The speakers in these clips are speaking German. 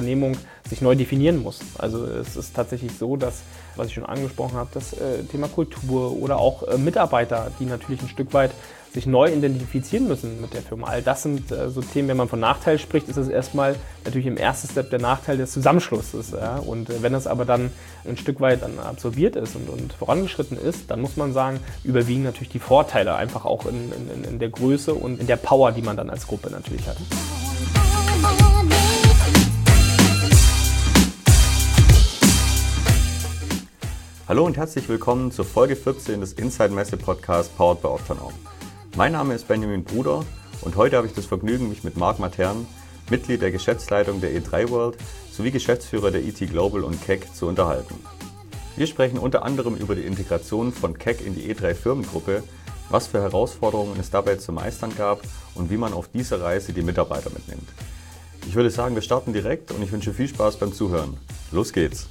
Unternehmung sich neu definieren muss. Also es ist tatsächlich so, dass, was ich schon angesprochen habe, das Thema Kultur oder auch Mitarbeiter, die natürlich ein Stück weit sich neu identifizieren müssen mit der Firma. All das sind so Themen, wenn man von Nachteil spricht, ist es erstmal natürlich im ersten Step der Nachteil des Zusammenschlusses. Ja? Und wenn das aber dann ein Stück weit dann absorbiert ist und vorangeschritten ist, dann muss man sagen, überwiegen natürlich die Vorteile, einfach auch in der Größe und in der Power, die man dann als Gruppe natürlich hat. Hallo und herzlich willkommen zur Folge 14 des Inside Messe Podcasts Powered by Optonome. Mein Name ist Benjamin Bruder und heute habe ich das Vergnügen, mich mit Marc Matern, Mitglied der Geschäftsleitung der E3 World sowie Geschäftsführer der ET Global und KEC zu unterhalten. Wir sprechen unter anderem über die Integration von KEC in die E3 Firmengruppe, was für Herausforderungen es dabei zu meistern gab und wie man auf dieser Reise die Mitarbeiter mitnimmt. Ich würde sagen, wir starten direkt und ich wünsche viel Spaß beim Zuhören. Los geht's!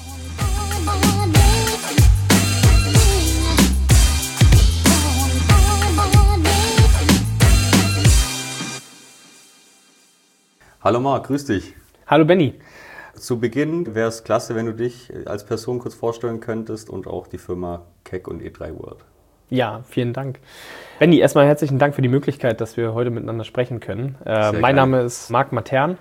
Hallo Marc, grüß dich. Hallo Benny. Zu Beginn wäre es klasse, wenn du dich als Person kurz vorstellen könntest und auch die Firma KEC und E3 World. Ja, vielen Dank. Benny, erstmal herzlichen Dank für die Möglichkeit, dass wir heute miteinander sprechen können. Mein Name ist Marc Matern.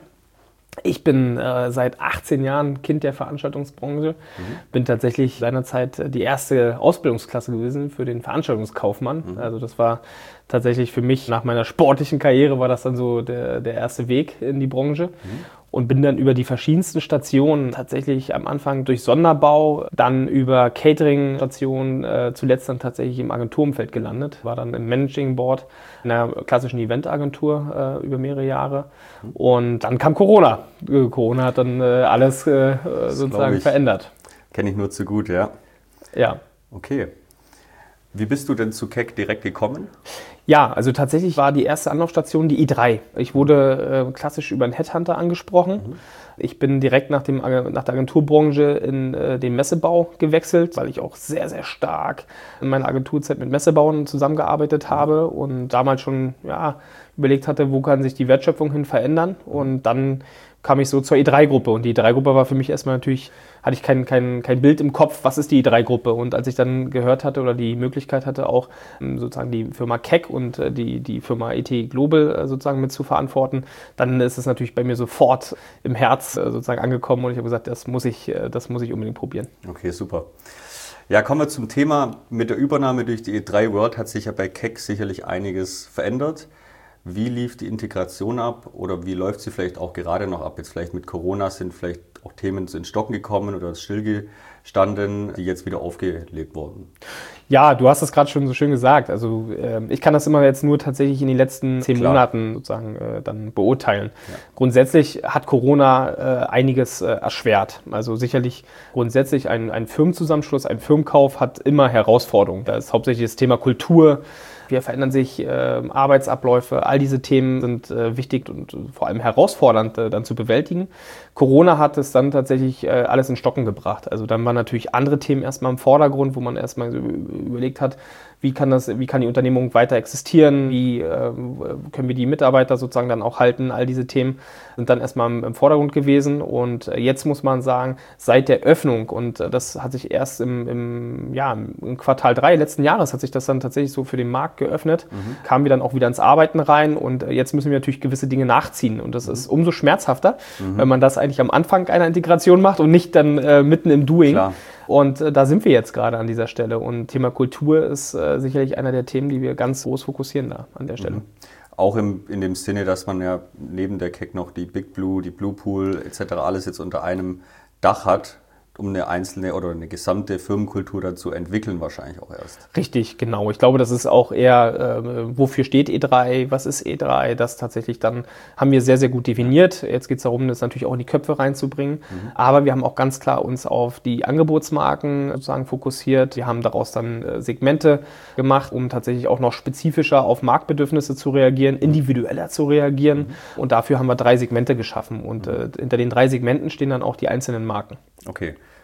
Ich bin seit 18 Jahren Kind der Veranstaltungsbranche, bin tatsächlich seinerzeit die erste Ausbildungsklasse gewesen für den Veranstaltungskaufmann. Also das war tatsächlich für mich, nach meiner sportlichen Karriere war das dann so der erste Weg in die Branche. Und bin dann über die verschiedensten Stationen, tatsächlich am Anfang durch Sonderbau, dann über Catering-Stationen, zuletzt dann tatsächlich im Agenturumfeld gelandet. War dann im Managing Board einer klassischen Eventagentur über mehrere Jahre. Und dann kam Corona. Corona hat dann alles sozusagen verändert. Kenne ich nur zu gut, ja. Ja. Okay. Wie bist du denn zu KEC direkt gekommen? Ja, also tatsächlich war die erste Anlaufstation die E3. Ich wurde klassisch über einen Headhunter angesprochen. Ich bin direkt nach der Agenturbranche in den Messebau gewechselt, weil ich auch sehr, sehr stark in meiner Agenturzeit mit Messebauern zusammengearbeitet habe und damals schon überlegt hatte, wo kann sich die Wertschöpfung hin verändern. Und dann kam ich so zur E3-Gruppe und die E3-Gruppe war für mich erstmal natürlich, hatte ich kein Bild im Kopf, was ist die E3-Gruppe, und als ich dann gehört hatte oder die Möglichkeit hatte, auch sozusagen die Firma KEC und die Firma ET Global sozusagen mit zu verantworten, dann ist es natürlich bei mir sofort im Herz sozusagen angekommen und ich habe gesagt, das muss ich unbedingt probieren. Okay, super. Ja, kommen wir zum Thema. Mit der Übernahme durch die E3 World hat sich ja bei KEC sicherlich einiges verändert. Wie lief die Integration ab oder wie läuft sie vielleicht auch gerade noch ab? Jetzt vielleicht mit Corona sind vielleicht auch Themen ins Stocken gekommen oder stillgestanden, die jetzt wieder aufgelebt wurden. Ja, du hast es gerade schon so schön gesagt. Also ich kann das immer jetzt nur tatsächlich in den letzten 10 Monaten sozusagen dann beurteilen. Ja. Grundsätzlich hat Corona einiges erschwert. Also sicherlich grundsätzlich ein Firmenzusammenschluss, ein Firmenkauf hat immer Herausforderungen. Da ist hauptsächlich das Thema Kultur. Wie verändern sich Arbeitsabläufe? All diese Themen sind wichtig und vor allem herausfordernd dann zu bewältigen. Corona hat es dann tatsächlich alles in Stocken gebracht. Also dann waren natürlich andere Themen erstmal im Vordergrund, wo man erstmal überlegt hat, wie kann die Unternehmung weiter existieren, wie können wir die Mitarbeiter sozusagen dann auch halten. All diese Themen sind dann erstmal im Vordergrund gewesen und jetzt muss man sagen, seit der Öffnung, und das hat sich erst im Quartal 3 letzten Jahres hat sich das dann tatsächlich so für den Markt geöffnet, kamen wir dann auch wieder ins Arbeiten rein und jetzt müssen wir natürlich gewisse Dinge nachziehen und das ist umso schmerzhafter, wenn man das eigentlich am Anfang einer Integration macht und nicht dann mitten im Doing. Klar. Und da sind wir jetzt gerade an dieser Stelle. Und Thema Kultur ist sicherlich einer der Themen, die wir ganz groß fokussieren da an der Stelle. Auch in dem Sinne, dass man ja neben der KEC noch die Big Blue, die Blue Pool etc. alles jetzt unter einem Dach hat, um eine einzelne oder eine gesamte Firmenkultur dazu entwickeln wahrscheinlich auch erst. Richtig, genau. Ich glaube, das ist auch eher, wofür steht E3, was ist E3, das tatsächlich dann haben wir sehr, sehr gut definiert. Jetzt geht es darum, das natürlich auch in die Köpfe reinzubringen. Aber wir haben auch ganz klar uns auf die Angebotsmarken sozusagen fokussiert. Wir haben daraus dann Segmente gemacht, um tatsächlich auch noch spezifischer auf Marktbedürfnisse zu reagieren, individueller zu reagieren. Und dafür haben wir 3 Segmente geschaffen. Und hinter den 3 Segmenten stehen dann auch die einzelnen Marken. Okay.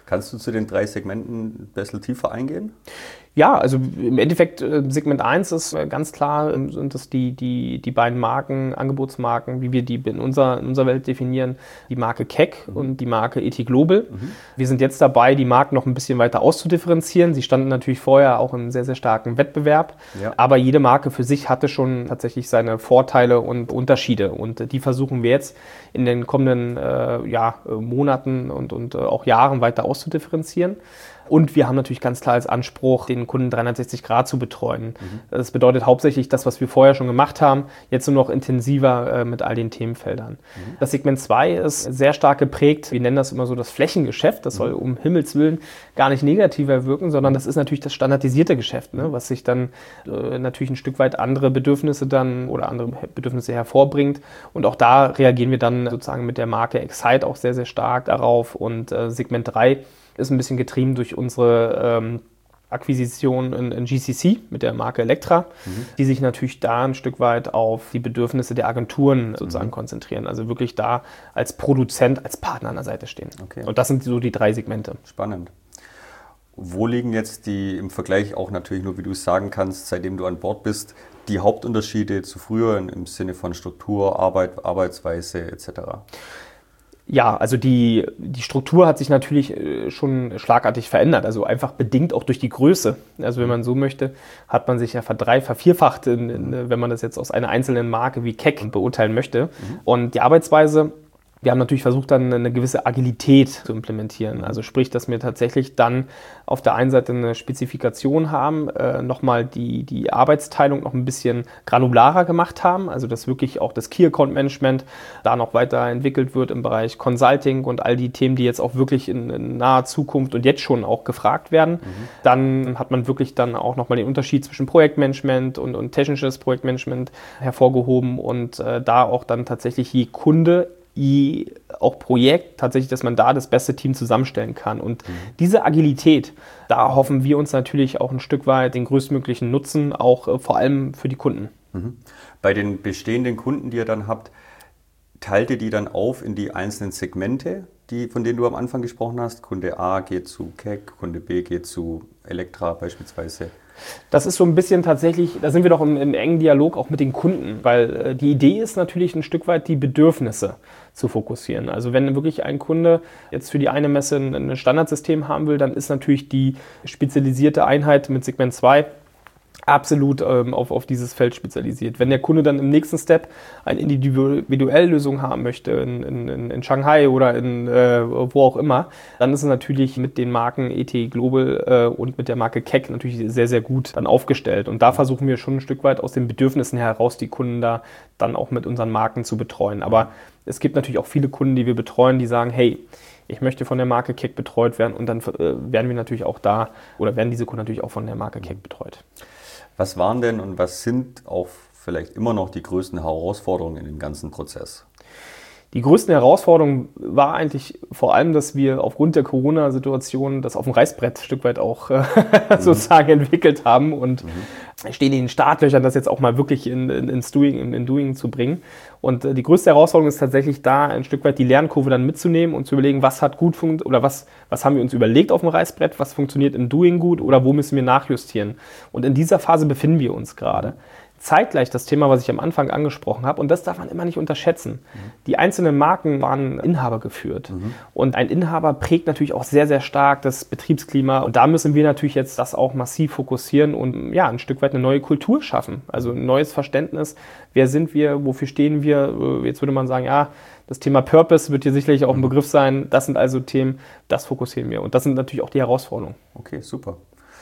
Kannst du zu den 3 Segmenten ein bisschen tiefer eingehen? Ja, also im Endeffekt Segment 1 ist ganz klar, sind das die beiden Marken, Angebotsmarken, wie wir die in unserer Welt definieren, die Marke Keck und die Marke ET Global. Wir sind jetzt dabei, die Marken noch ein bisschen weiter auszudifferenzieren. Sie standen natürlich vorher auch im sehr, sehr starken Wettbewerb, aber jede Marke für sich hatte schon tatsächlich seine Vorteile und Unterschiede und die versuchen wir jetzt in den kommenden Monaten und auch Jahren weiter auszudifferenzieren. Und wir haben natürlich ganz klar als Anspruch, den Kunden 360 Grad zu betreuen. Das bedeutet hauptsächlich das, was wir vorher schon gemacht haben, jetzt nur noch intensiver mit all den Themenfeldern. Das Segment 2 ist sehr stark geprägt, wir nennen das immer so das Flächengeschäft. Das soll um Himmels Willen gar nicht negativer wirken, sondern das ist natürlich das standardisierte Geschäft, ne, was sich dann natürlich ein Stück weit andere Bedürfnisse hervorbringt. Und auch da reagieren wir dann sozusagen mit der Marke Excite auch sehr, sehr stark darauf. Und Segment 3 ist ein bisschen getrieben durch unsere Akquisition in GCC mit der Marke Elektra, die sich natürlich da ein Stück weit auf die Bedürfnisse der Agenturen sozusagen konzentrieren. Also wirklich da als Produzent, als Partner an der Seite stehen. Okay. Und das sind so die 3 Segmente. Spannend. Wo liegen jetzt die im Vergleich auch natürlich nur, wie du es sagen kannst, seitdem du an Bord bist, die Hauptunterschiede zu früher im Sinne von Struktur, Arbeitsweise etc.? Ja, also die Struktur hat sich natürlich schon schlagartig verändert, also einfach bedingt auch durch die Größe. Also wenn man so möchte, hat man sich ja vervierfacht, wenn man das jetzt aus einer einzelnen Marke wie Keck beurteilen möchte. Und die Arbeitsweise, wir haben natürlich versucht, dann eine gewisse Agilität zu implementieren. Also sprich, dass wir tatsächlich dann auf der einen Seite eine Spezifikation haben, nochmal die Arbeitsteilung noch ein bisschen granularer gemacht haben. Also dass wirklich auch das Key Account Management da noch weiterentwickelt wird im Bereich Consulting und all die Themen, die jetzt auch wirklich in naher Zukunft und jetzt schon auch gefragt werden. Dann hat man wirklich dann auch nochmal den Unterschied zwischen Projektmanagement und technisches Projektmanagement hervorgehoben und da auch dann tatsächlich je Kunde, auch Projekt, tatsächlich, dass man da das beste Team zusammenstellen kann. Und diese Agilität, da hoffen wir uns natürlich auch ein Stück weit den größtmöglichen Nutzen, auch vor allem für die Kunden. Bei den bestehenden Kunden, die ihr dann habt, teilt ihr die dann auf in die einzelnen Segmente, von denen du am Anfang gesprochen hast? Kunde A geht zu Keck, Kunde B geht zu Elektra beispielsweise. Das ist so ein bisschen tatsächlich, da sind wir doch im engen Dialog auch mit den Kunden, weil die Idee ist natürlich ein Stück weit die Bedürfnisse zu fokussieren. Also wenn wirklich ein Kunde jetzt für die eine Messe ein Standardsystem haben will, dann ist natürlich die spezialisierte Einheit mit Segment 2 absolut auf dieses Feld spezialisiert. Wenn der Kunde dann im nächsten Step eine individuelle Lösung haben möchte, in Shanghai oder wo auch immer, dann ist es natürlich mit den Marken ET Global und mit der Marke Keck natürlich sehr, sehr gut dann aufgestellt. Und da versuchen wir schon ein Stück weit aus den Bedürfnissen heraus, die Kunden da dann auch mit unseren Marken zu betreuen. Aber es gibt natürlich auch viele Kunden, die wir betreuen, die sagen, hey, ich möchte von der Marke Keck betreut werden und dann werden wir natürlich auch da oder werden diese Kunden natürlich auch von der Marke Keck betreut. Was waren denn und was sind auch vielleicht immer noch die größten Herausforderungen in dem ganzen Prozess? Die größten Herausforderungen war eigentlich vor allem, dass wir aufgrund der Corona-Situation das auf dem Reißbrett ein Stück weit auch sozusagen entwickelt haben und stehen in den Startlöchern, das jetzt auch mal wirklich ins Doing zu bringen. Und die größte Herausforderung ist tatsächlich da, ein Stück weit die Lernkurve dann mitzunehmen und zu überlegen, was hat gut funktioniert oder was haben wir uns überlegt auf dem Reißbrett, was funktioniert im Doing gut oder wo müssen wir nachjustieren. Und in dieser Phase befinden wir uns gerade. Zeitgleich das Thema, was ich am Anfang angesprochen habe, und das darf man immer nicht unterschätzen. Die einzelnen Marken waren Inhaber geführt. Und ein Inhaber prägt natürlich auch sehr, sehr stark das Betriebsklima. Und da müssen wir natürlich jetzt das auch massiv fokussieren und ja, ein Stück weit eine neue Kultur schaffen. Also ein neues Verständnis. Wer sind wir? Wofür stehen wir? Jetzt würde man sagen, ja, das Thema Purpose wird hier sicherlich auch ein Begriff sein. Das sind also Themen, das fokussieren wir. Und das sind natürlich auch die Herausforderungen. Okay, super.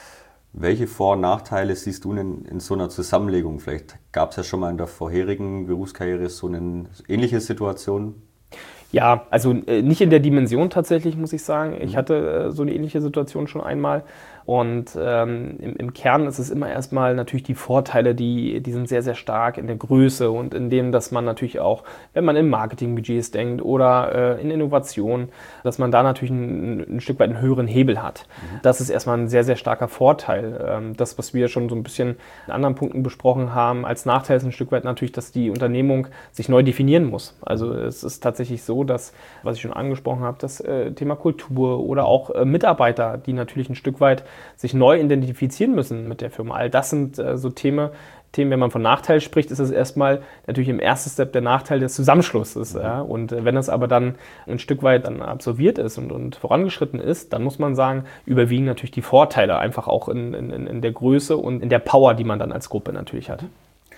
Welche Vor- und Nachteile siehst du denn in so einer Zusammenlegung? Vielleicht gab es ja schon mal in der vorherigen Berufskarriere so eine ähnliche Situation? Ja, also nicht in der Dimension tatsächlich, muss ich sagen. Ich hatte so eine ähnliche Situation schon einmal. Und im Kern ist es immer erstmal natürlich die Vorteile, die sind sehr, sehr stark in der Größe und in dem, dass man natürlich auch, wenn man in Marketingbudgets denkt oder in Innovation, dass man da natürlich ein Stück weit einen höheren Hebel hat. Das ist erstmal ein sehr, sehr starker Vorteil. Das, was wir schon so ein bisschen in anderen Punkten besprochen haben, als Nachteil ist ein Stück weit natürlich, dass die Unternehmung sich neu definieren muss. Also es ist tatsächlich so, dass, was ich schon angesprochen habe, das Thema Kultur oder auch Mitarbeiter, die natürlich ein Stück weit sich neu identifizieren müssen mit der Firma. All das sind so Themen, wenn man von Nachteil spricht, ist es erstmal natürlich im ersten Step der Nachteil des Zusammenschlusses. Ja? Und wenn das aber dann ein Stück weit dann absolviert ist und vorangeschritten ist, dann muss man sagen, überwiegen natürlich die Vorteile einfach auch in der Größe und in der Power, die man dann als Gruppe natürlich hat.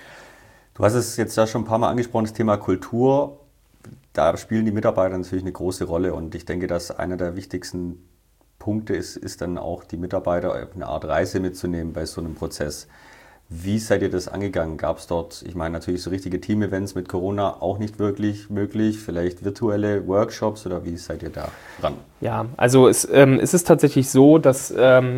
Du hast es jetzt ja schon ein paar Mal angesprochen, das Thema Kultur. Da spielen die Mitarbeiter natürlich eine große Rolle und ich denke, dass einer der wichtigsten Punkte ist dann auch, die Mitarbeiter auf eine Art Reise mitzunehmen bei so einem Prozess. Wie seid ihr das angegangen? Gab es dort, ich meine natürlich so richtige Team-Events mit Corona auch nicht wirklich möglich, vielleicht virtuelle Workshops oder wie seid ihr da dran? Ja, also es ist tatsächlich so, dass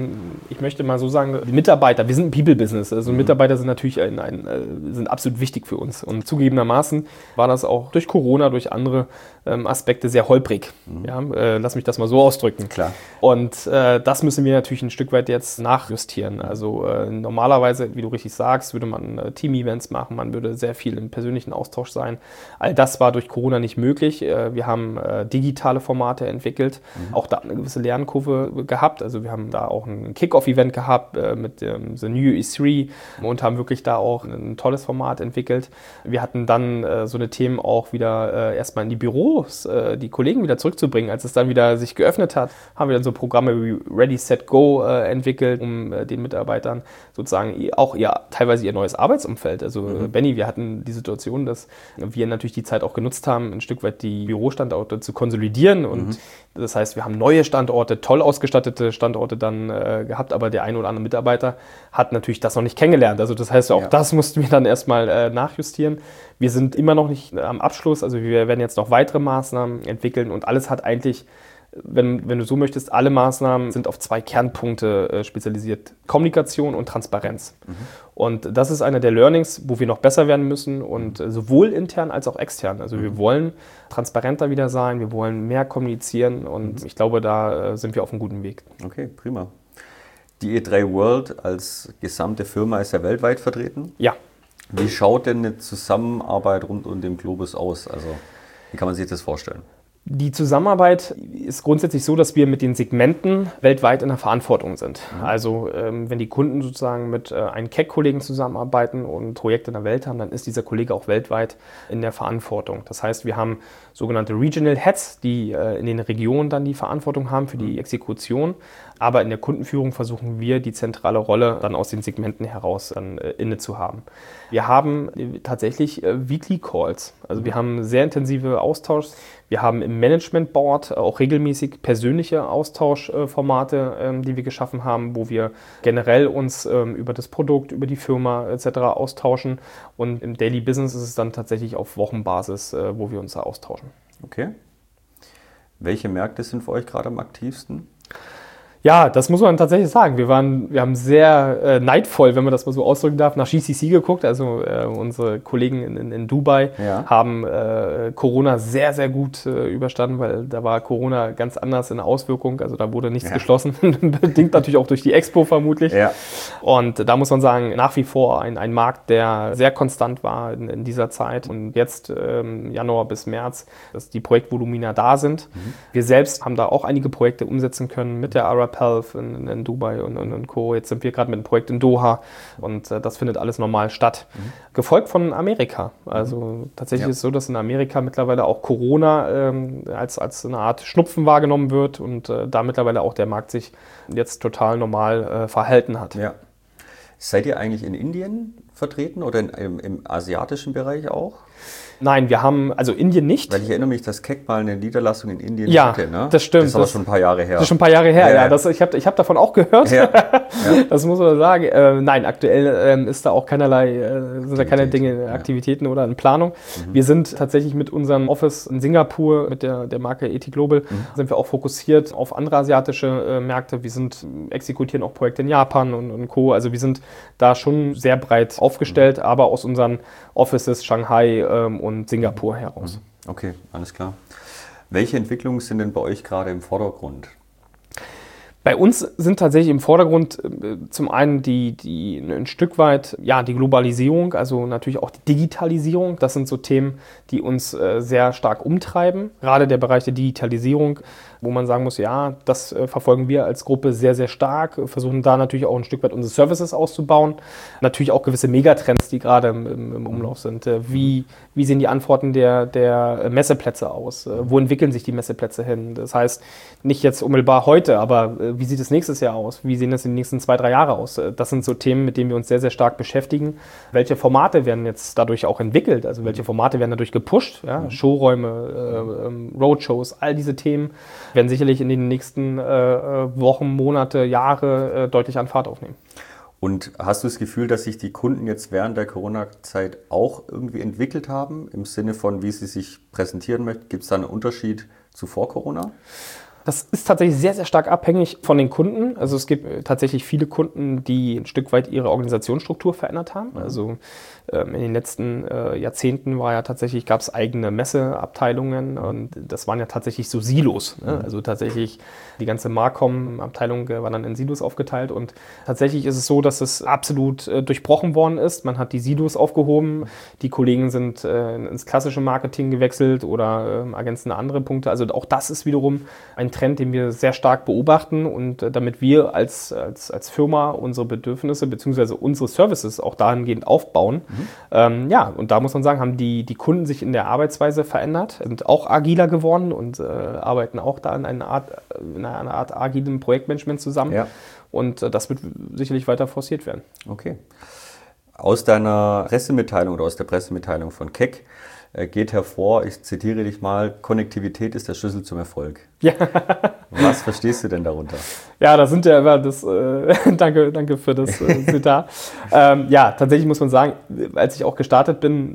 ich möchte mal so sagen, die Mitarbeiter, wir sind ein People-Business, also Mitarbeiter sind natürlich sind absolut wichtig für uns und zugegebenermaßen war das auch durch Corona, durch andere Aspekte sehr holprig. Ja, lass mich das mal so ausdrücken. Klar. Und das müssen wir natürlich ein Stück weit jetzt nachjustieren. Also normalerweise, wie du richtig sagst, würde man Team-Events machen, man würde sehr viel im persönlichen Austausch sein. All das war durch Corona nicht möglich. Wir haben digitale Formate entwickelt, auch da eine gewisse Lernkurve gehabt. Also wir haben da auch ein Kick-Off-Event gehabt mit dem The New E3 und haben wirklich da auch ein tolles Format entwickelt. Wir hatten dann so eine Themen auch wieder erstmal in die Büros, die Kollegen wieder zurückzubringen. Als es dann wieder sich geöffnet hat, haben wir dann so Programme wie Ready, Set, Go entwickelt, um den Mitarbeitern sozusagen auch teilweise ihr neues Arbeitsumfeld. Also Benny, wir hatten die Situation, dass wir natürlich die Zeit auch genutzt haben, ein Stück weit die Bürostandorte zu konsolidieren und das heißt, wir haben neue Standorte, toll ausgestattete Standorte dann gehabt, aber der ein oder andere Mitarbeiter hat natürlich das noch nicht kennengelernt. Also das heißt, auch das mussten wir dann erstmal nachjustieren. Wir sind immer noch nicht am Abschluss, also wir werden jetzt noch weitere Maßnahmen entwickeln und alles hat eigentlich, wenn du so möchtest, alle Maßnahmen sind auf 2 Kernpunkte spezialisiert. Kommunikation und Transparenz. Und das ist einer der Learnings, wo wir noch besser werden müssen und sowohl intern als auch extern. Also wir wollen transparenter wieder sein, wir wollen mehr kommunizieren und ich glaube, da sind wir auf einem guten Weg. Okay, prima. Die E3 World als gesamte Firma ist ja weltweit vertreten. Ja. Wie schaut denn eine Zusammenarbeit rund um den Globus aus? Also wie kann man sich das vorstellen? Die Zusammenarbeit ist grundsätzlich so, dass wir mit den Segmenten weltweit in der Verantwortung sind. Also wenn die Kunden sozusagen mit einem CAC-Kollegen zusammenarbeiten und Projekte in der Welt haben, dann ist dieser Kollege auch weltweit in der Verantwortung. Das heißt, wir haben sogenannte Regional Heads, die in den Regionen dann die Verantwortung haben für die Exekution. Aber in der Kundenführung versuchen wir, die zentrale Rolle dann aus den Segmenten heraus dann inne zu haben. Wir haben tatsächlich Weekly Calls. Also wir haben sehr intensive Austauschs. Wir haben im Management Board auch regelmäßig persönliche Austauschformate, die wir geschaffen haben, wo wir generell uns über das Produkt, über die Firma etc. austauschen. Und im Daily Business ist es dann tatsächlich auf Wochenbasis, wo wir uns da austauschen. Okay. Welche Märkte sind für euch gerade am aktivsten? Ja, das muss man tatsächlich sagen. Wir haben sehr neidvoll, wenn man das mal so ausdrücken darf, nach GCC geguckt. Also unsere Kollegen in Dubai haben Corona sehr, sehr gut überstanden, weil da war Corona ganz anders in der Auswirkung. Also da wurde nichts geschlossen, bedingt natürlich auch durch die Expo vermutlich. Ja. Und da muss man sagen, nach wie vor ein Markt, der sehr konstant war in dieser Zeit. Und jetzt Januar bis März, dass die Projektvolumina da sind. Wir selbst haben da auch einige Projekte umsetzen können mit der Arab Health in Dubai und Co. Jetzt sind wir gerade mit einem Projekt in Doha und das findet alles normal statt. Gefolgt von Amerika. Also tatsächlich ist es so, dass in Amerika mittlerweile auch Corona als eine Art Schnupfen wahrgenommen wird und da mittlerweile auch der Markt sich jetzt total normal verhalten hat. Ja. Seid ihr eigentlich in Indien vertreten oder im asiatischen Bereich auch? Nein, wir haben, also Indien nicht. Weil ich erinnere mich, dass Keck mal eine Niederlassung in Indien hatte. Ne? Das stimmt. Das ist aber schon ein paar Jahre her. Das ist schon ein paar Jahre her, ja. Ich hab davon auch gehört. Ja. Das muss man sagen. Nein, aktuell ist da auch keinerlei, sind da keine Dinge, Aktivitäten oder in Planung. Wir sind tatsächlich mit unserem Office in Singapur, mit der Marke ET Global, sind wir auch fokussiert auf andere asiatische Märkte. Wir exekutieren auch Projekte in Japan und Co. Also wir sind da schon sehr breit aufgestellt, aber aus unseren Offices Shanghai und Singapur heraus. Okay, alles klar. Welche Entwicklungen sind denn bei euch gerade im Vordergrund? Bei uns sind tatsächlich im Vordergrund zum einen ein Stück weit die Globalisierung, also natürlich auch die Digitalisierung. Das sind so Themen, die uns sehr stark umtreiben. Gerade der Bereich der Digitalisierung, wo man sagen muss, ja, das verfolgen wir als Gruppe sehr, sehr stark, versuchen da natürlich auch ein Stück weit unsere Services auszubauen. Natürlich auch gewisse Megatrends, die gerade im Umlauf sind. Wie sehen die Antworten der Messeplätze aus? Wo entwickeln sich die Messeplätze hin? Das heißt, nicht jetzt unmittelbar heute, aber wie sieht es nächstes Jahr aus? Wie sehen das in den nächsten 2-3 Jahre aus? Das sind so Themen, mit denen wir uns sehr, sehr stark beschäftigen. Welche Formate werden jetzt dadurch auch entwickelt? Also welche Formate werden dadurch gepusht? Ja? Showräume, Roadshows, all diese Themen werden sicherlich in den nächsten Wochen, Monate, Jahre deutlich an Fahrt aufnehmen. Und hast du das Gefühl, dass sich die Kunden jetzt während der Corona-Zeit auch irgendwie entwickelt haben, im Sinne von, wie sie sich präsentieren möchten? Gibt es da einen Unterschied zu vor Corona? Das ist tatsächlich sehr, sehr stark abhängig von den Kunden. Also es gibt tatsächlich viele Kunden, die ein Stück weit ihre Organisationsstruktur verändert haben. Also in den letzten Jahrzehnten gab es eigene Messeabteilungen und das waren ja tatsächlich so Silos. Ne? Also tatsächlich die ganze Marcom-Abteilung war dann in Silos aufgeteilt und tatsächlich ist es so, dass es absolut durchbrochen worden ist. Man hat die Silos aufgehoben, die Kollegen sind ins klassische Marketing gewechselt oder ergänzen andere Punkte. Also auch das ist wiederum ein Trend, den wir sehr stark beobachten und damit wir als Firma unsere Bedürfnisse bzw. unsere Services auch dahingehend aufbauen. Und da muss man sagen, haben die Kunden sich in der Arbeitsweise verändert, sind auch agiler geworden und arbeiten auch da in einer Art agilem Projektmanagement zusammen. Ja. Und das wird sicherlich weiter forciert werden. Okay. Aus deiner Pressemitteilung oder aus der Pressemitteilung von Keck geht hervor, ich zitiere dich mal, Konnektivität ist der Schlüssel zum Erfolg. Ja. Was verstehst du denn darunter? Ja, das sind ja immer danke für das Zitat. Tatsächlich muss man sagen, als ich auch gestartet bin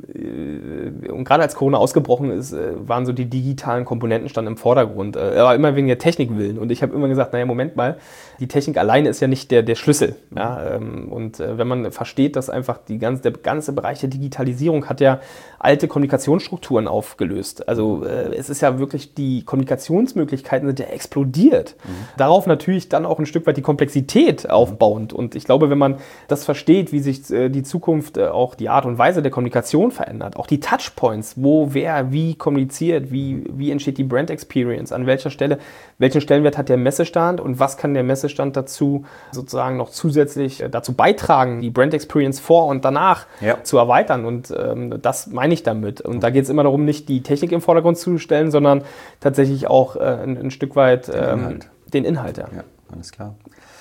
und gerade als Corona ausgebrochen ist, waren so die digitalen Komponenten standen im Vordergrund. Aber immer wegen der Technik willen. Und ich habe immer gesagt, naja, Moment mal, die Technik alleine ist ja nicht der Schlüssel. Ja? Und wenn man versteht, dass einfach der ganze Bereich der Digitalisierung hat ja alte Kommunikationsstrukturen aufgelöst. Also es ist ja wirklich, die Kommunikationsmöglichkeiten sind ja explodiert. Darauf natürlich dann auch ein Stück weit die Komplexität aufbauend. Und ich glaube, wenn man das versteht, wie sich die Zukunft, auch die Art und Weise der Kommunikation verändert, auch die Touchpoints, wo wer wie kommuniziert, wie entsteht die Brand Experience, an welcher Stelle, welchen Stellenwert hat der Messestand und was kann der Messestand dazu sozusagen noch zusätzlich dazu beitragen, die Brand Experience vor und danach zu erweitern. Und das meine ich damit. Und da geht es immer darum, nicht die Technik im Vordergrund zu stellen, sondern tatsächlich auch ein Stück weit den Inhalt. Ja, alles klar.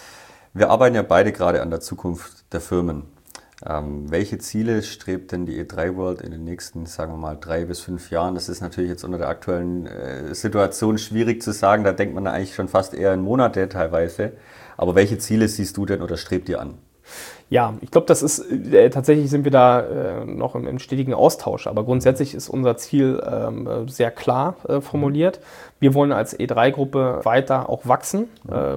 Wir arbeiten ja beide gerade an der Zukunft der Firmen. Welche Ziele strebt denn die E3 World in den nächsten, sagen wir mal, 3 bis 5 Jahren? Das ist natürlich jetzt unter der aktuellen Situation schwierig zu sagen. Da denkt man eigentlich schon fast eher in Monate teilweise. Aber welche Ziele siehst du denn oder strebt ihr an? Ja, ich glaube, das ist tatsächlich sind wir da noch im stetigen Austausch. Aber grundsätzlich ist unser Ziel sehr klar formuliert. Wir wollen als E3-Gruppe weiter auch wachsen,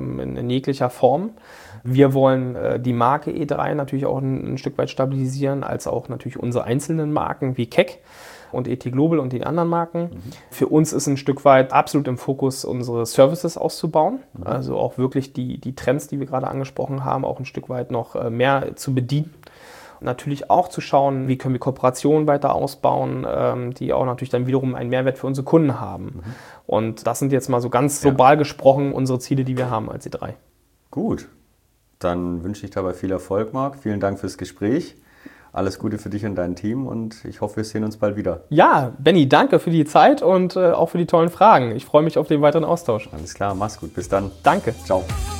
in jeglicher Form. Wir wollen die Marke E3 natürlich auch ein Stück weit stabilisieren, als auch natürlich unsere einzelnen Marken wie Keck und ET Global und die anderen Marken. Für uns ist ein Stück weit absolut im Fokus, unsere Services auszubauen. Also auch wirklich die Trends, die wir gerade angesprochen haben, auch ein Stück weit noch mehr zu bedienen. Und natürlich auch zu schauen, wie können wir Kooperationen weiter ausbauen, die auch natürlich dann wiederum einen Mehrwert für unsere Kunden haben. Und das sind jetzt mal so ganz global gesprochen unsere Ziele, die wir haben als E3. Gut, dann wünsche ich dabei viel Erfolg, Marc. Vielen Dank fürs Gespräch. Alles Gute für dich und dein Team und ich hoffe, wir sehen uns bald wieder. Ja, Benni, danke für die Zeit und auch für die tollen Fragen. Ich freue mich auf den weiteren Austausch. Alles klar, mach's gut. Bis dann. Danke. Ciao.